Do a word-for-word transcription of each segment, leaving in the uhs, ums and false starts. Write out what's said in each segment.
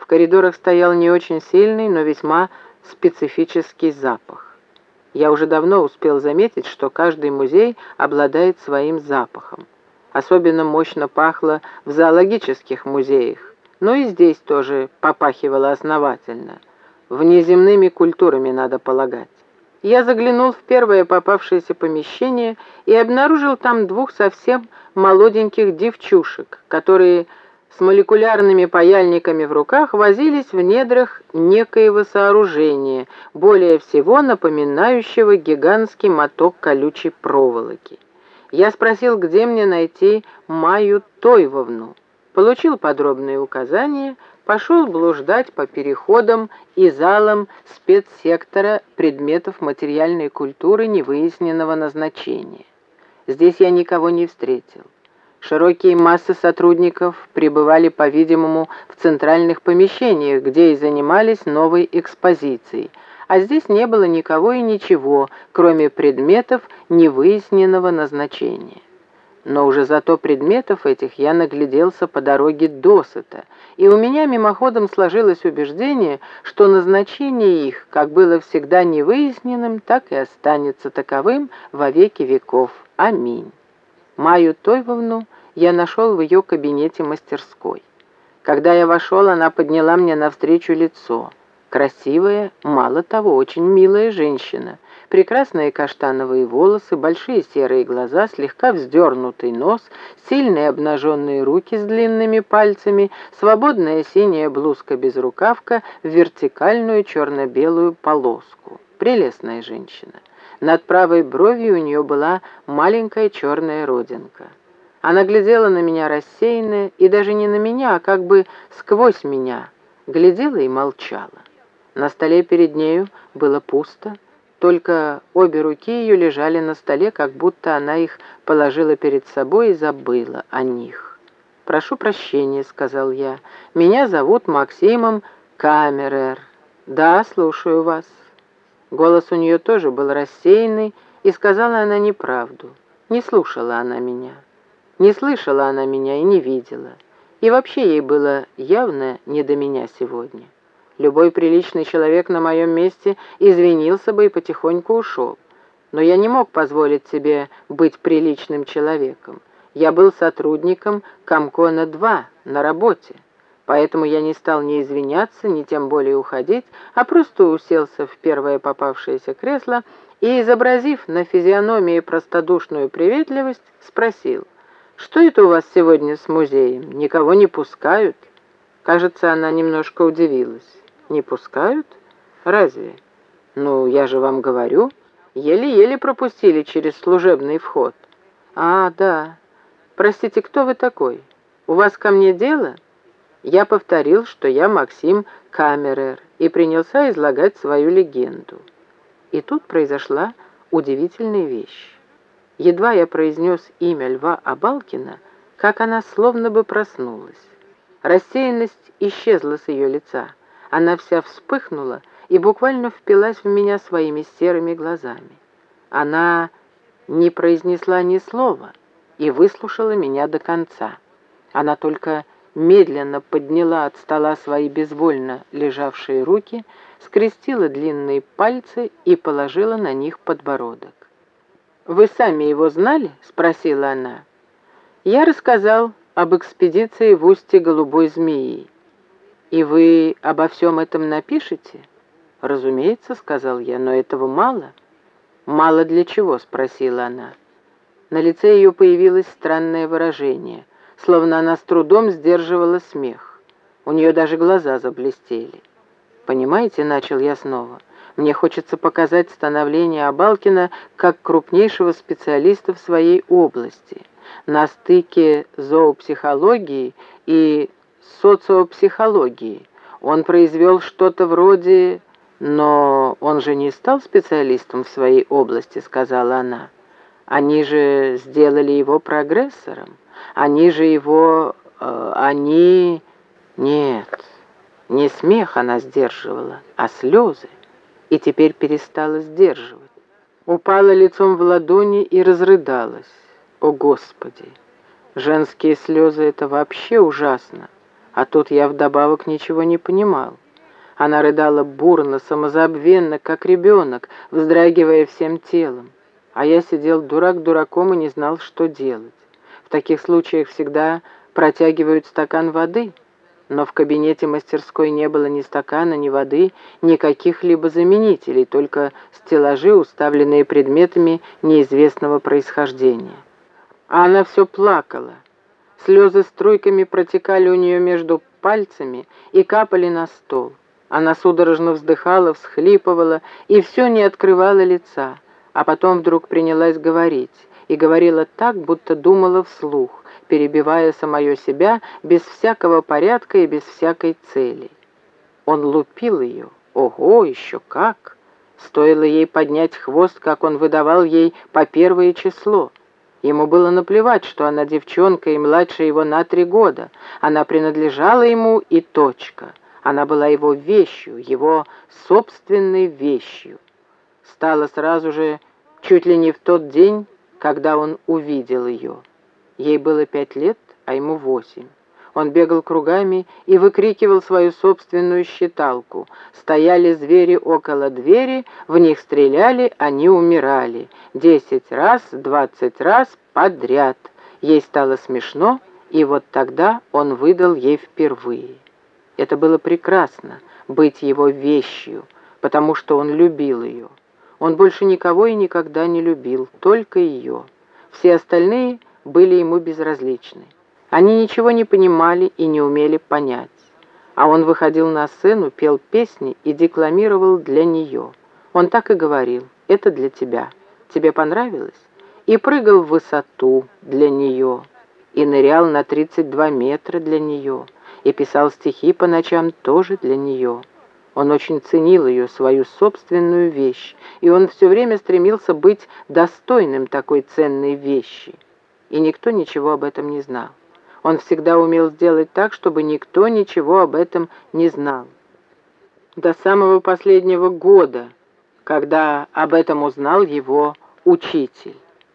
коридорах стоял не очень сильный, но весьма специфический запах. Я уже давно успел заметить, что каждый музей обладает своим запахом. Особенно мощно пахло в зоологических музеях, но и здесь тоже попахивало основательно. Внеземными культурами, надо полагать. Я заглянул в первое попавшееся помещение и обнаружил там двух совсем молоденьких девчушек, которые с молекулярными паяльниками в руках возились в недрах некоего сооружения, более всего напоминающего гигантский моток колючей проволоки. Я спросил, где мне найти Майю Тойвовну. Получил подробные указания, пошел блуждать по переходам и залам спецсектора предметов материальной культуры невыясненного назначения. Здесь я никого не встретил. Широкие массы сотрудников пребывали, по-видимому, в центральных помещениях, где и занимались новой экспозицией, а здесь не было никого и ничего, кроме предметов невыясненного назначения. Но уже зато предметов этих я нагляделся по дороге досыта, и у меня мимоходом сложилось убеждение, что назначение их, как было всегда невыясненным, так и останется таковым во веки веков. Аминь. Майю Тойвовну я нашел в ее кабинете-мастерской. Когда я вошел, она подняла мне навстречу лицо. Красивая, мало того, очень милая женщина. Прекрасные каштановые волосы, большие серые глаза, слегка вздернутый нос, сильные обнаженные руки с длинными пальцами, свободная синяя блузка-безрукавка в вертикальную черно-белую полоску. Прелестная женщина. Над правой бровью у нее была маленькая черная родинка. Она глядела на меня рассеянно, и даже не на меня, а как бы сквозь меня. Глядела и молчала. На столе перед нею было пусто, только обе руки ее лежали на столе, как будто она их положила перед собой и забыла о них. «Прошу прощения», — сказал я. «Меня зовут Максимом Камерер». «Да, слушаю вас». Голос у нее тоже был рассеянный, и сказала она неправду. Не слушала она меня. Не слышала она меня и не видела. И вообще ей было явно не до меня сегодня. Любой приличный человек на моем месте извинился бы и потихоньку ушел. Но я не мог позволить себе быть приличным человеком. Я был сотрудником Комкона два на работе. Поэтому я не стал ни извиняться, ни тем более уходить, а просто уселся в первое попавшееся кресло и, изобразив на физиономии простодушную приветливость, спросил: «Что это у вас сегодня с музеем? Никого не пускают?» Кажется, она немножко удивилась. «Не пускают? Разве? Ну, я же вам говорю, еле-еле пропустили через служебный вход». «А, да. Простите, кто вы такой? У вас ко мне дело?» Я повторил, что я Максим Камерер, и принялся излагать свою легенду. И тут произошла удивительная вещь. Едва я произнес имя Льва Абалкина, как она словно бы проснулась. Рассеянность исчезла с ее лица. Она вся вспыхнула и буквально впилась в меня своими серыми глазами. Она не произнесла ни слова и выслушала меня до конца. Она только медленно подняла от стола свои безвольно лежавшие руки, скрестила длинные пальцы и положила на них подбородок. «Вы сами его знали?» — спросила она. Я рассказал об экспедиции в устье Голубой Змеи. «И вы обо всем этом напишете?» «Разумеется», — сказал я, — «но этого мало». «Мало для чего?» — спросила она. На лице ее появилось странное выражение, словно она с трудом сдерживала смех. У нее даже глаза заблестели. «Понимаете», — начал я снова, — «мне хочется показать становление Абалкина как крупнейшего специалиста в своей области, на стыке зоопсихологии и социопсихологии. Он произвел что-то вроде... Но он же не стал специалистом в своей области», — сказала она. «Они же сделали его прогрессором. Они же его... Э, они... Нет, не смех она сдерживала, а слезы. И теперь перестала сдерживать. Упала лицом в ладони и разрыдалась. О, Господи! Женские слезы — это вообще ужасно. А тут я вдобавок ничего не понимал. Она рыдала бурно, самозабвенно, как ребенок, вздрагивая всем телом. А я сидел дурак дураком и не знал, что делать. В таких случаях всегда протягивают стакан воды, но в кабинете мастерской не было ни стакана, ни воды, ни каких-либо заменителей, только стеллажи, уставленные предметами неизвестного происхождения. А она все плакала. Слезы струйками протекали у нее между пальцами и капали на стол. Она судорожно вздыхала, всхлипывала и все не открывала лица, а потом вдруг принялась говорить, и говорила так, будто думала вслух, перебивая самое себя без всякого порядка и без всякой цели. Он лупил ее, ого, еще как! Стоило ей поднять хвост, как он выдавал ей по первое число. Ему было наплевать, что она девчонка и младше его на три года. Она принадлежала ему и точка. Она была его вещью, его собственной вещью. Стало сразу же чуть ли не в тот день, когда он увидел ее. Ей было пять лет, а ему восемь. Он бегал кругами и выкрикивал свою собственную считалку. Стояли звери около двери, в них стреляли, они умирали. Десять раз, двадцать раз подряд. Ей стало смешно, и вот тогда он выдал ей впервые. Это было прекрасно, быть его вещью, потому что он любил ее. Он больше никого и никогда не любил, только ее. Все остальные были ему безразличны. Они ничего не понимали и не умели понять. А он выходил на сцену, пел песни и декламировал для нее. Он так и говорил: «Это для тебя. Тебе понравилось?» И прыгал в высоту для нее, и нырял на тридцать два метра для нее, и писал стихи по ночам тоже для нее. Он очень ценил ее, свою собственную вещь, и он все время стремился быть достойным такой ценной вещи. И никто ничего об этом не знал. Он всегда умел сделать так, чтобы никто ничего об этом не знал. До самого последнего года, когда об этом узнал его учитель.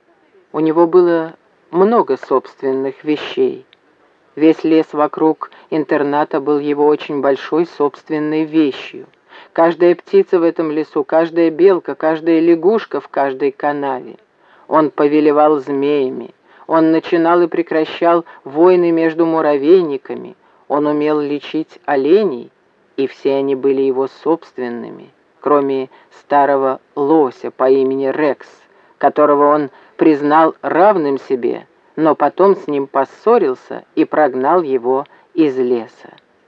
У него было много собственных вещей. Весь лес вокруг интерната был его очень большой собственной вещью. Каждая птица в этом лесу, каждая белка, каждая лягушка в каждой канаве. Он повелевал змеями. Он начинал и прекращал войны между муравейниками. Он умел лечить оленей, и все они были его собственными, кроме старого лося по имени Рекс, которого он признал равным себе, но потом с ним поссорился и прогнал его из леса.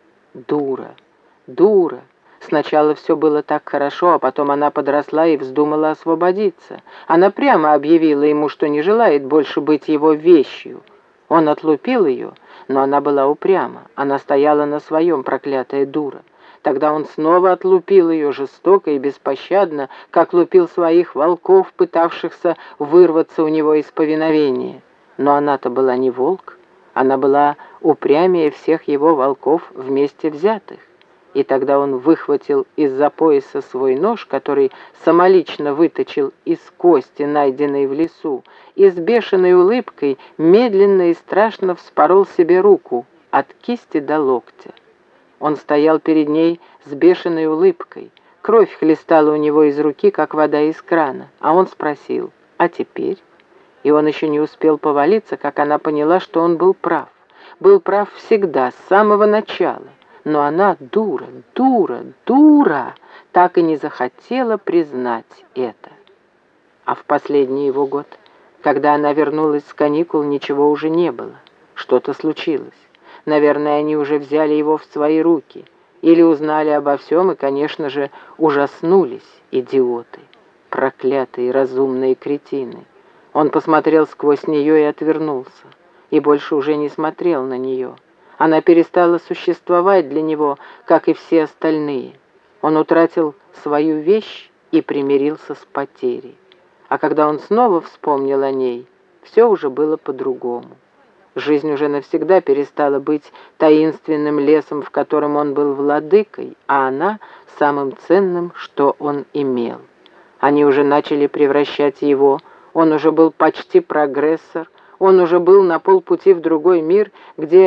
Дура, дура. Сначала все было так хорошо, а потом она подросла и вздумала освободиться. Она прямо объявила ему, что не желает больше быть его вещью. Он отлупил ее, но она была упряма. Она стояла на своем, проклятая дура. Тогда он снова отлупил ее жестоко и беспощадно, как лупил своих волков, пытавшихся вырваться у него из повиновения. Но она-то была не волк, она была упрямее всех его волков вместе взятых. И тогда он выхватил из-за пояса свой нож, который самолично выточил из кости, найденной в лесу, и с бешеной улыбкой медленно и страшно вспорол себе руку от кисти до локтя. Он стоял перед ней с бешеной улыбкой. Кровь хлестала у него из руки, как вода из крана. А он спросил: «А теперь?» И он еще не успел повалиться, как она поняла, что он был прав. Был прав всегда, с самого начала. Но она, дура, дура, дура, так и не захотела признать это. А в последний его год, когда она вернулась с каникул, ничего уже не было. Что-то случилось. Наверное, они уже взяли его в свои руки. Или узнали обо всем и, конечно же, ужаснулись, идиоты. Проклятые разумные кретины. Он посмотрел сквозь нее и отвернулся. И больше уже не смотрел на нее. Она перестала существовать для него, как и все остальные. Он утратил свою вещь и примирился с потерей. А когда он снова вспомнил о ней, все уже было по-другому. Жизнь уже навсегда перестала быть таинственным лесом, в котором он был владыкой, а она — самым ценным, что он имел. Они уже начали превращать его, он уже был почти прогрессор, он уже был на полпути в другой мир, где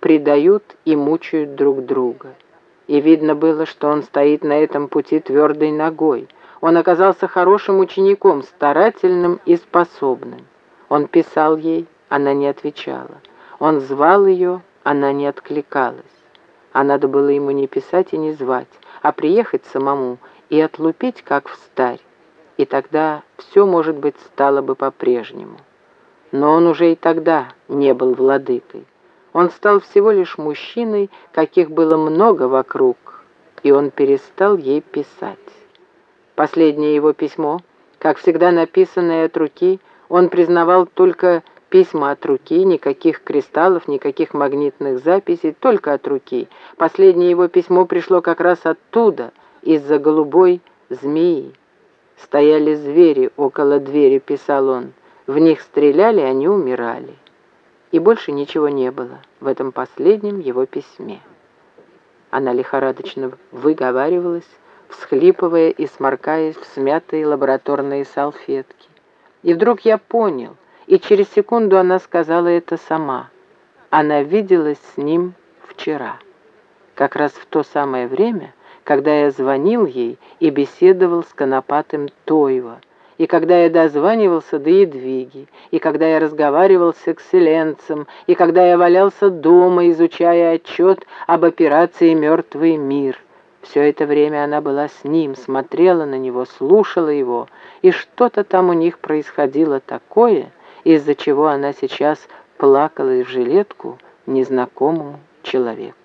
предают и мучают друг друга. И видно было, что он стоит на этом пути твердой ногой. Он оказался хорошим учеником, старательным и способным. Он писал ей, она не отвечала. Он звал ее, она не откликалась. А надо было ему не писать и не звать, а приехать самому и отлупить, как встарь. И тогда все, может быть, стало бы по-прежнему. Но он уже и тогда не был владыкой. Он стал всего лишь мужчиной, каких было много вокруг, и он перестал ей писать. Последнее его письмо, как всегда написанное от руки, он признавал только письма от руки, никаких кристаллов, никаких магнитных записей, только от руки. Последнее его письмо пришло как раз оттуда, из-за голубой змеи. «Стояли звери около двери», — писал он. «В них стреляли, они умирали». И больше ничего не было в этом последнем его письме. Она лихорадочно выговаривалась, всхлипывая и сморкаясь в смятые лабораторные салфетки. И вдруг я понял, и через секунду она сказала это сама. Она виделась с ним вчера, как раз в то самое время, когда я звонил ей и беседовал с Конопатым Тойва, и когда я дозванивался до Едвиги, и когда я разговаривал с экселленцем, и когда я валялся дома, изучая отчет об операции «Мертвый мир». Все это время она была с ним, смотрела на него, слушала его, и что-то там у них происходило такое, из-за чего она сейчас плакала в жилетку незнакомому человеку.